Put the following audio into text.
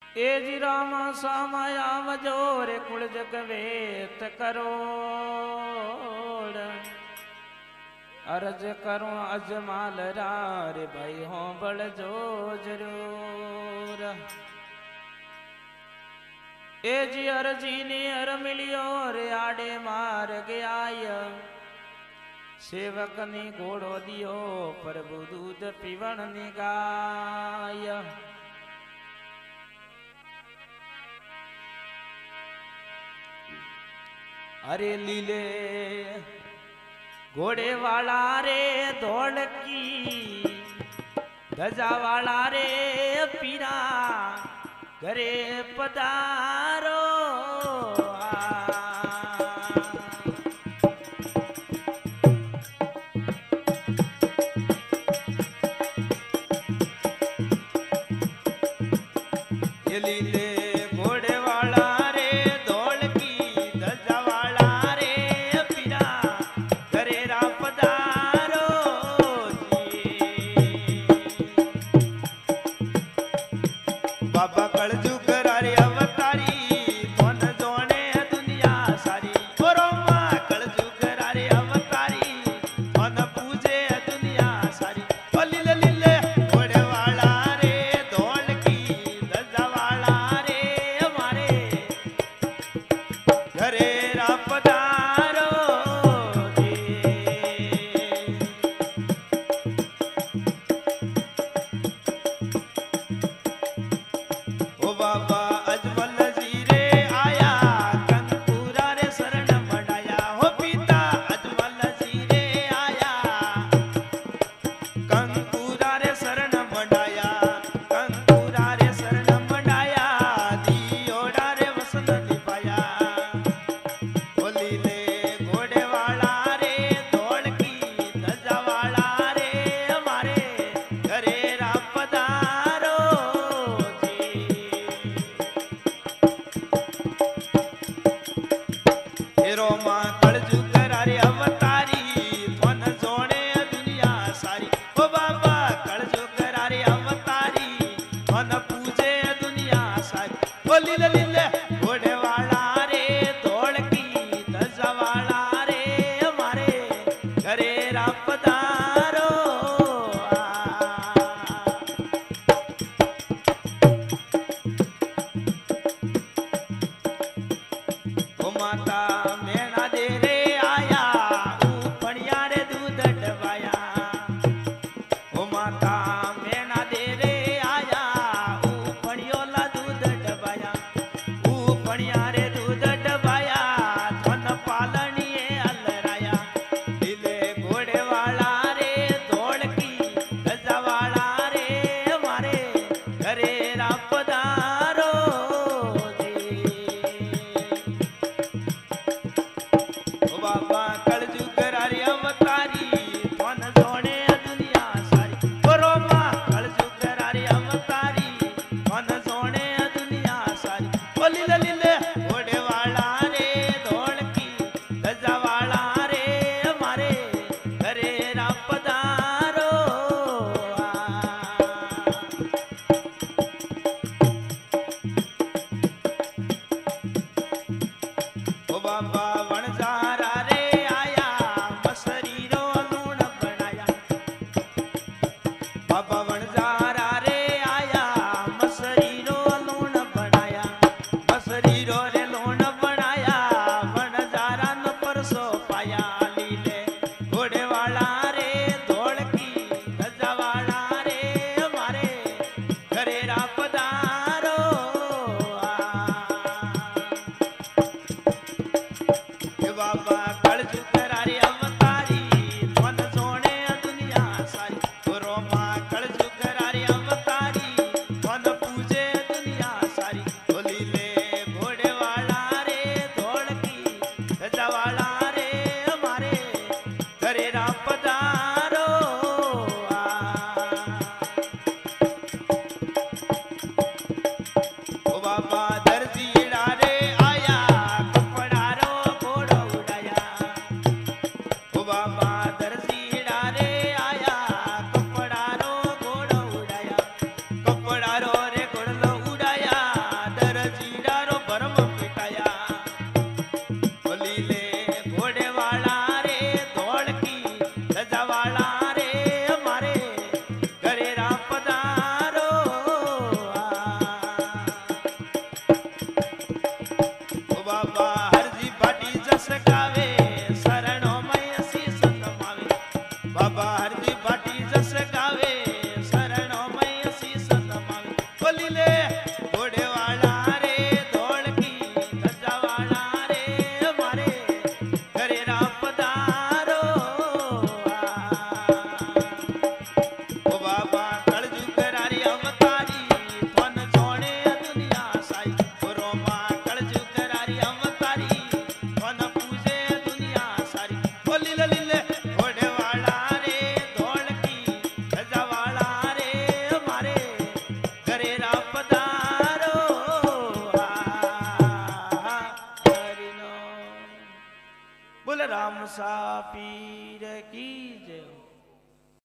ए जी राम सामाया वजोरे कुल जग वेत करोड़ अर्ज करूं अजमाल रे भाई हो बड़ जो जरूर। ए जी अर्जी ने अर मिलियो रे आड़े मार गया सेवक ने घोड़ो दियो प्रभु दूध पीवण ने गाय। अरे लीले घोड़े वाला रे दौड़ की ध्वजा वाला रे पीरा घरे पधारो। लीले घोड़े वाला रे दौड़ की ध्वजा वाला रे पीरा घरे रा पधारो जी। बाबा कलजू करारे अवतारी मन जोने दुनिया सारी रोमा कलजू करारे अवतारी मन पूजे दुनिया सारी। लीले लीले घोड़े वाला रे दौड़ की ध्वजा वाला रे हमारे घरे रा पधारो जी। ओ बाबा अजमल जी रे आया कंकूरा रे शरण मडाया हो पिता अजमल जी रे आया कंकूरा रे शरण मडाया कंकूरा रे शरण मडाया दियोड़ा रे वसन निभाया। ओ लीले घोड़े वाला रे दौड़ की ध्वजा वाला रे हमारे घरे रा पधारो जी। रोमा कलजू करारे अवतारी मन जोड़े दुनिया सारी। ओ बाबा कलजू करारे अवतारी मन पूजे दुनिया सारी। ओ लीले लीले घोड़े वाला रे दौड़ की ध्वजा वाला रे हमारे घरे रा पधारो। ओ माता मेणा दे रे आया ऊपड़िया रे दूध डबाया। ओ माता मेणा दे रे आया ऊपड़ियोला दूध डबाया ऊपड़िया रे दूध डबाया धन पालनिए अलराया। लीले घोड़े वाला रे दौड़ की ध्वजा वाला रे हमारे घरे रा पधारो जी। ओ बाबा कलजू करारे अवतारी मन जोड़े दुनिया सारी। ओ रोमा कलजू करारे अवतारी मन जोड़े दुनिया सारी। ओ लीले लीले बोल राम सा पीर की जय।